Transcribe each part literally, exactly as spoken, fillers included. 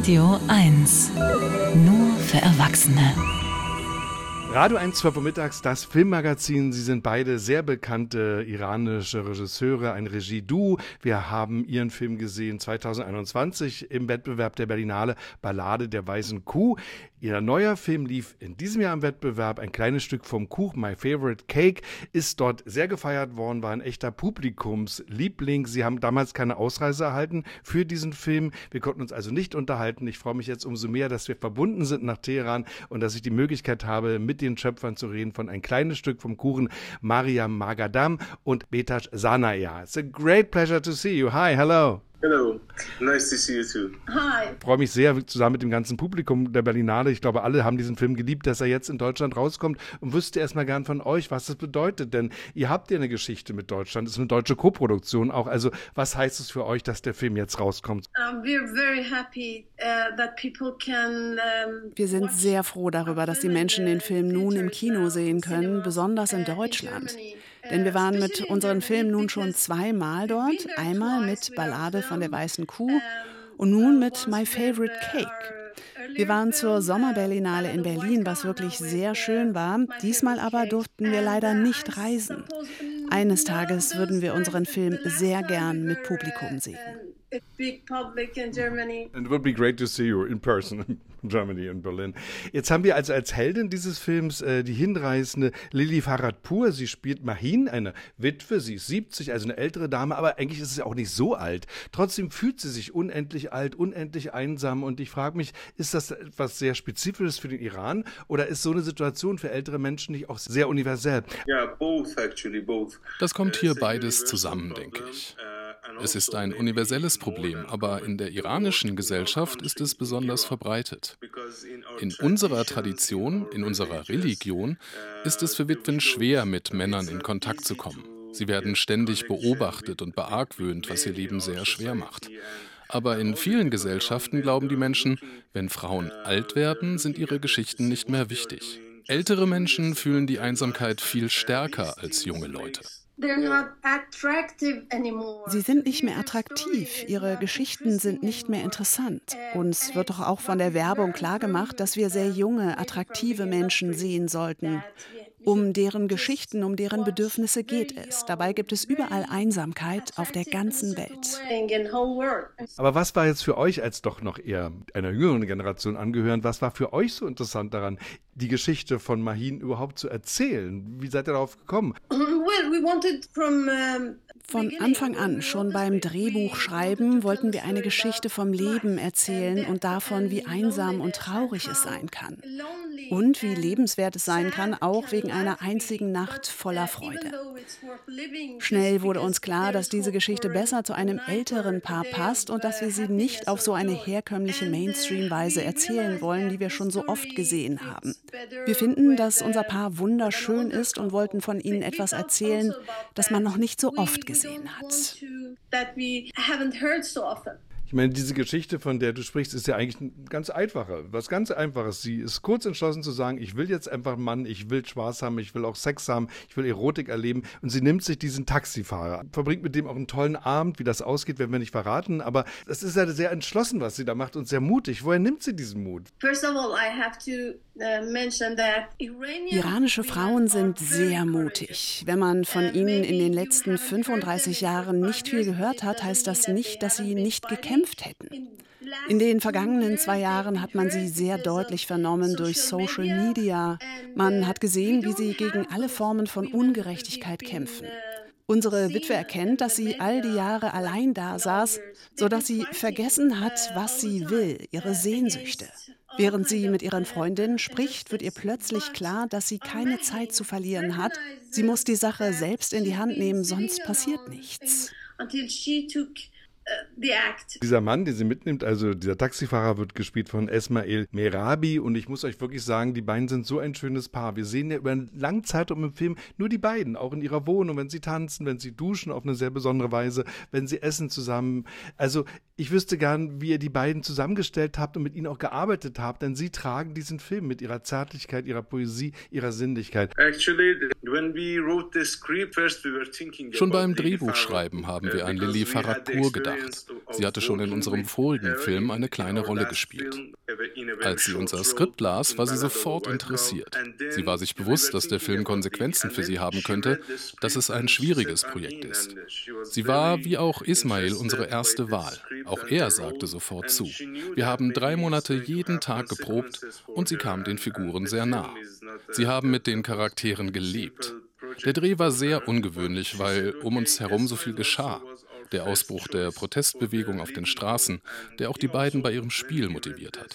Radio eins. Nur für Erwachsene. Radio eins, zwölf Uhr mittags, das Filmmagazin. Sie sind beide sehr bekannte iranische Regisseure, ein Regie-Duo. Wir haben ihren Film gesehen zweitausendeinundzwanzig im Wettbewerb der Berlinale, Ballade der weißen Kuh. Ihr neuer Film lief in diesem Jahr im Wettbewerb, ein kleines Stück vom Kuchen, My Favorite Cake, ist dort sehr gefeiert worden, war ein echter Publikumsliebling. Sie haben damals keine Ausreise erhalten für diesen Film. Wir konnten uns also nicht unterhalten. Ich freue mich jetzt umso mehr, dass wir verbunden sind nach Teheran und dass ich die Möglichkeit habe, mit den Schöpfern zu reden von ein kleines Stück vom Kuchen, Mariam Maghadam und Behtash Sanaya. It's a great pleasure to see you. Hi, hello. Hello, nice to see you too. Hi. Ich freue mich sehr, zusammen mit dem ganzen Publikum der Berlinale. Ich glaube, alle haben diesen Film geliebt, dass er jetzt in Deutschland rauskommt und wüsste erstmal gern von euch, was das bedeutet. Denn ihr habt ja eine Geschichte mit Deutschland. Es ist eine deutsche Koproduktion auch. Also was heißt es für euch, dass der Film jetzt rauskommt? Um, we're very happy, uh, that people can, um, Wir sind sehr froh darüber, dass die Menschen den Film nun im Kino sehen können, besonders in Deutschland. Denn wir waren mit unserem Film nun schon zweimal dort, einmal mit Ballade von der weißen Kuh und nun mit My Favorite Cake. Wir waren zur Sommerberlinale in Berlin, was wirklich sehr schön war. Diesmal aber durften wir leider nicht reisen. Eines Tages würden wir unseren Film sehr gern mit Publikum sehen. big public in Germany. And it would be great to see you in person in Germany, in Berlin. Jetzt haben wir also als Heldin dieses Films äh, die hinreißende Lili Faradpour. Sie spielt Mahin, eine Witwe. Sie ist siebzig, also eine ältere Dame, aber eigentlich ist sie auch nicht so alt. Trotzdem fühlt sie sich unendlich alt, unendlich einsam. Und ich frage mich, ist das etwas sehr Spezifisches für den Iran oder ist so eine Situation für ältere Menschen nicht auch sehr universell? Yeah, both actually, both. Das kommt hier beides zusammen, denke ich. Es ist ein universelles Problem, aber in der iranischen Gesellschaft ist es besonders verbreitet. In unserer Tradition, in unserer Religion, ist es für Witwen schwer, mit Männern in Kontakt zu kommen. Sie werden ständig beobachtet und beargwöhnt, was ihr Leben sehr schwer macht. Aber in vielen Gesellschaften glauben die Menschen, wenn Frauen alt werden, sind ihre Geschichten nicht mehr wichtig. Ältere Menschen fühlen die Einsamkeit viel stärker als junge Leute. Sie sind nicht mehr attraktiv, ihre Geschichten sind nicht mehr interessant. Uns wird doch auch von der Werbung klargemacht, dass wir sehr junge, attraktive Menschen sehen sollten. Um deren Geschichten, um deren Bedürfnisse geht es. Dabei gibt es überall Einsamkeit auf der ganzen Welt. Aber was war jetzt für euch, als doch noch eher einer jüngeren Generation angehören, was war für euch so interessant daran, die Geschichte von Mahin überhaupt zu erzählen? Wie seid ihr darauf gekommen? Von Anfang an, schon beim Drehbuchschreiben, wollten wir eine Geschichte vom Leben erzählen und davon, wie einsam und traurig es sein kann. Und wie lebenswert es sein kann, auch wegen einer einzigen Nacht voller Freude. Schnell wurde uns klar, dass diese Geschichte besser zu einem älteren Paar passt und dass wir sie nicht auf so eine herkömmliche Mainstream-Weise erzählen wollen, die wir schon so oft gesehen haben. Wir finden, dass unser Paar wunderschön ist und wollten von ihnen etwas erzählen, das man noch nicht so oft gesehen hat. Ich meine, diese Geschichte, von der du sprichst, ist ja eigentlich ein ganz einfacher, was ganz Einfaches. Sie ist kurz entschlossen zu sagen, ich will jetzt einfach einen Mann, ich will Spaß haben, ich will auch Sex haben, ich will Erotik erleben. Und sie nimmt sich diesen Taxifahrer, verbringt mit dem auch einen tollen Abend. Wie das ausgeht, werden wir nicht verraten. Aber es ist ja sehr entschlossen, was sie da macht und sehr mutig. Woher nimmt sie diesen Mut? Iranische Frauen sind sehr mutig. Wenn man von ihnen in den letzten fünfunddreißig Jahren nicht viel gehört hat, heißt das nicht, dass sie nicht gekämpft hätten. In den vergangenen zwei Jahren hat man sie sehr deutlich vernommen durch Social Media. Man hat gesehen, wie sie gegen alle Formen von Ungerechtigkeit kämpfen. Unsere Witwe erkennt, dass sie all die Jahre allein da saß, sodass sie vergessen hat, was sie will, ihre Sehnsüchte. Während sie mit ihren Freundinnen spricht, wird ihr plötzlich klar, dass sie keine Zeit zu verlieren hat. Sie muss die Sache selbst in die Hand nehmen, sonst passiert nichts. Dieser Mann, den sie mitnimmt, also dieser Taxifahrer, wird gespielt von Esmail Merabi und ich muss euch wirklich sagen, die beiden sind so ein schönes Paar. Wir sehen ja über einen langen Zeitraum im Film nur die beiden, auch in ihrer Wohnung, wenn sie tanzen, wenn sie duschen auf eine sehr besondere Weise, wenn sie essen zusammen. Also ich wüsste gern, wie ihr die beiden zusammengestellt habt und mit ihnen auch gearbeitet habt, denn sie tragen diesen Film mit ihrer Zärtlichkeit, ihrer Poesie, ihrer Sinnlichkeit. Schon beim Drehbuchschreiben haben wir an Lili Faradpour gedacht. gemacht. Sie hatte schon in unserem vorigen Film eine kleine Rolle gespielt. Als sie unser Skript las, war sie sofort interessiert. Sie war sich bewusst, dass der Film Konsequenzen für sie haben könnte, dass es ein schwieriges Projekt ist. Sie war, wie auch Ismail, unsere erste Wahl. Auch er sagte sofort zu. Wir haben drei Monate jeden Tag geprobt und sie kam den Figuren sehr nah. Sie haben mit den Charakteren gelebt. Der Dreh war sehr ungewöhnlich, weil um uns herum so viel geschah. Der Ausbruch der Protestbewegung auf den Straßen, der auch die beiden bei ihrem Spiel motiviert hat.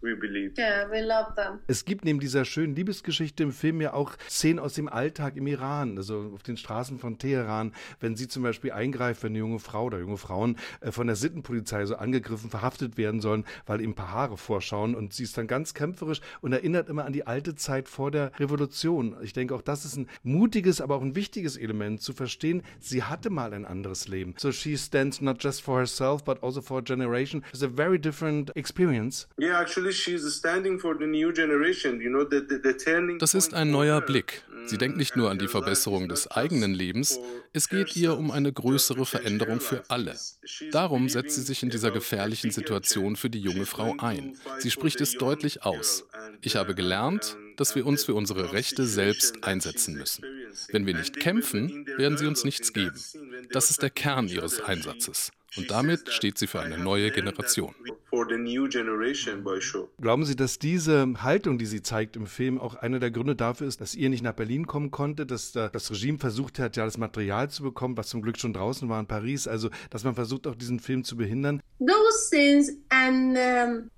Es gibt neben dieser schönen Liebesgeschichte im Film ja auch Szenen aus dem Alltag im Iran, also auf den Straßen von Teheran, wenn sie zum Beispiel eingreift, wenn eine junge Frau oder junge Frauen von der Sittenpolizei so angegriffen, verhaftet werden sollen, weil ihm ein paar Haare vorschauen, und sie ist dann ganz kämpferisch und erinnert immer an die alte Zeit vor der Revolution. Ich denke, auch das ist ein mutiges, aber auch ein wichtiges Element, zu verstehen, sie hatte mal ein anderes Leben. So she stands not just for herself, but also for a generation. It's a very different experience. Yeah, actually she's standing for the new generation. You know, the, the, the turning. Das ist ein neuer Blick. Sie denkt nicht nur an die Verbesserung des eigenen Lebens, es geht ihr um eine größere Veränderung für alle. Darum setzt sie sich in dieser gefährlichen Situation für die junge Frau ein. Sie spricht es deutlich aus. Ich habe gelernt, dass wir uns für unsere Rechte selbst einsetzen müssen. Wenn wir nicht kämpfen, werden sie uns nichts geben. Das ist der Kern ihres Einsatzes. Und damit steht sie für eine neue Generation. Glauben Sie, dass diese Haltung, die sie zeigt im Film, auch einer der Gründe dafür ist, dass ihr nicht nach Berlin kommen konnte, dass das Regime versucht hat, ja das Material zu bekommen, was zum Glück schon draußen war in Paris, also dass man versucht, auch diesen Film zu behindern? Those things and um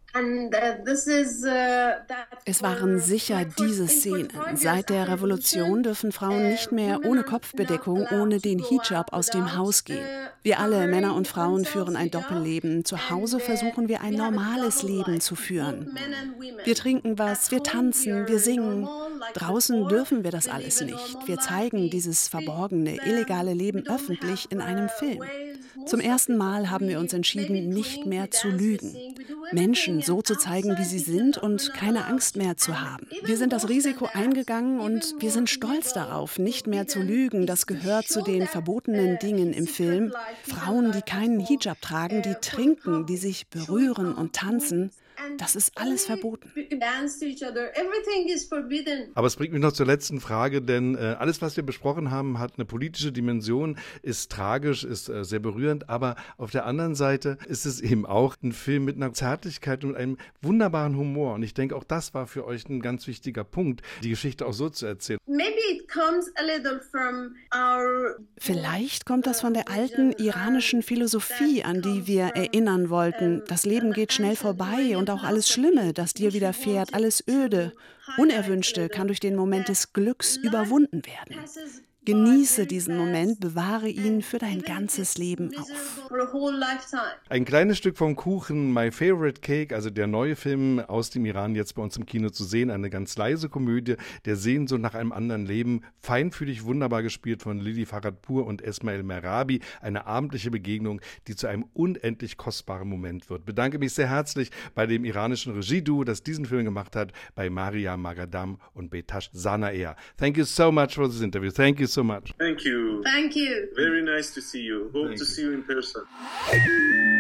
Es waren sicher diese Szenen. Seit der Revolution dürfen Frauen nicht mehr ohne Kopfbedeckung, ohne den Hijab aus dem Haus gehen. Wir alle, Männer und Frauen, führen ein Doppelleben. Zu Hause versuchen wir ein normales Leben zu führen. Wir trinken was, wir tanzen, wir singen. Draußen dürfen wir das alles nicht. Wir zeigen dieses verborgene, illegale Leben öffentlich in einem Film. Zum ersten Mal haben wir uns entschieden, nicht mehr zu lügen. Menschen so zu zeigen, wie sie sind und keine Angst mehr zu haben. Wir sind das Risiko eingegangen und wir sind stolz darauf, nicht mehr zu lügen. Das gehört zu den verbotenen Dingen im Film. Frauen, die keinen Hijab tragen, die trinken, die sich berühren und tanzen. Das ist alles verboten. Aber es bringt mich noch zur letzten Frage, denn äh, alles, was wir besprochen haben, hat eine politische Dimension, ist tragisch, ist äh, sehr berührend, aber auf der anderen Seite ist es eben auch ein Film mit einer Zärtlichkeit und einem wunderbaren Humor. Und ich denke, auch das war für euch ein ganz wichtiger Punkt, die Geschichte auch so zu erzählen. Vielleicht kommt das von der alten iranischen Philosophie, an die wir erinnern wollten. Das Leben geht schnell vorbei und auch alles Schlimme, das dir widerfährt, alles Öde, Unerwünschte kann durch den Moment des Glücks überwunden werden. Genieße diesen Moment, bewahre ihn für dein ganzes Leben auf. Ein kleines Stück vom Kuchen, My Favorite Cake, also der neue Film aus dem Iran, jetzt bei uns im Kino zu sehen. Eine ganz leise Komödie der Sehnsucht nach einem anderen Leben. Feinfühlig, wunderbar gespielt von Lili Faradpour und Esmail Merabi. Eine abendliche Begegnung, die zu einem unendlich kostbaren Moment wird. Ich bedanke mich sehr herzlich bei dem iranischen Regie-Duo, das diesen Film gemacht hat, bei Maria Magadam und Betash Zanaer. Thank you so much for this interview. Thank you so much. Thank you. Thank you. Very nice to see you. Hope Thank to you. see you in person.